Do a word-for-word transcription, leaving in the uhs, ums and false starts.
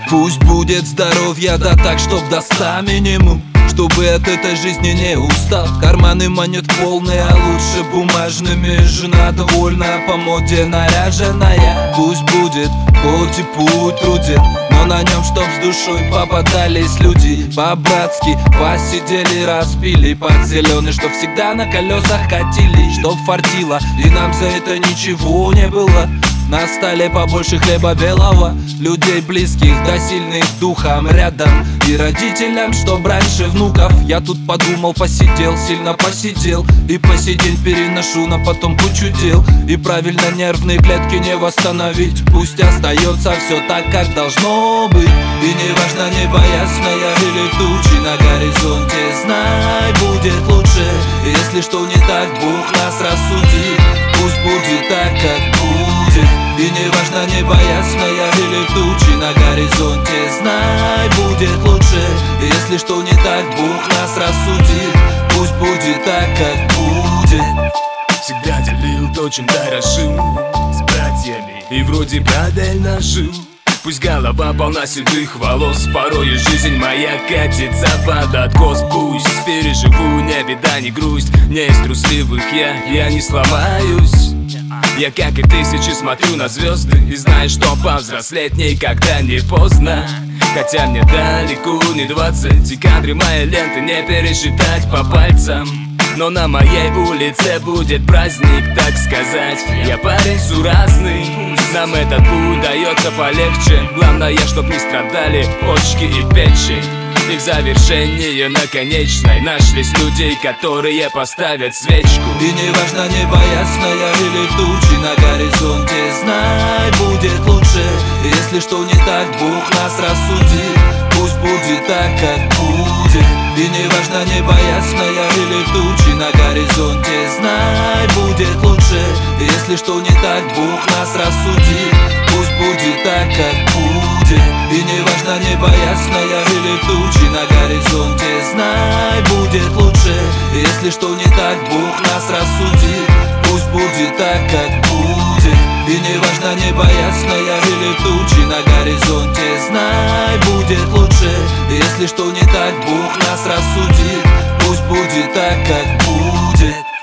Пусть будет здоровья, да так, чтоб до ста минимум, чтобы от этой жизни не устал. Карманы монет полные, а лучше бумажными. Жена довольна, по моде наряженная. Пусть будет, хоть и путь труден, но на нем чтоб с душой попадались люди. По-братски посидели, распили под зеленый, чтоб всегда на колесах катили, чтоб фартило, и нам за это ничего не было. На столе побольше хлеба белого, людей близких да сильных духом рядом, и родителям, чтоб раньше внуков. Я тут подумал, посидел, сильно посидел, и по сей день переношу на потом кучу дел. И правильно нервные клетки не восстановить, пусть остается все так, как должно быть. И не важно, небо ясное или тучи на горизонте, знай, будет лучше. Если что не так, Бог нас рассудит, пусть будет так, как будет. И не важно, небо ясное или тучи на горизонте, знай, будет лучше. И если что не так, Бог нас рассудит, пусть будет так, как будет. Всегда делил то, чем дорожил с братьями, и вроде правильно жил. Пусть голова полна седых волос, порой и жизнь моя катится под откос. Пусть переживу, не беда, не грусть, не из трусливых я, я не сломаюсь. Я, как и тысячи, смотрю на звезды и знаю, что повзрослеть никогда не поздно. Хотя мне далеко не двадцать, и кадры моей ленты не пересчитать по пальцам. Но на моей улице будет праздник, так сказать. Я парень суразный, нам этот путь дается полегче. Главное, чтоб не страдали почки и печень. И в завершении на конечной нашлись людей, которые поставят свечку. И не важно, небо ясное или тучи на горизонте, знай, будет лучше. И если что не так, Бог нас рассудит, пусть будет так, как будет. И не важно, небо ясное или тучи на горизонте, знай, будет лучше. И если что не так, Бог нас рассудит, пусть будет так, как будет. И не важно, небо ясное или тучи на горизонте, знай, будет лучше. И если что не так, Бог нас рассудит, пусть будет так, как будет. И не важно, небо ясное или тучи на горизонте, знай, будет лучше. И если что не так, Бог нас рассудит, пусть будет так, как будет.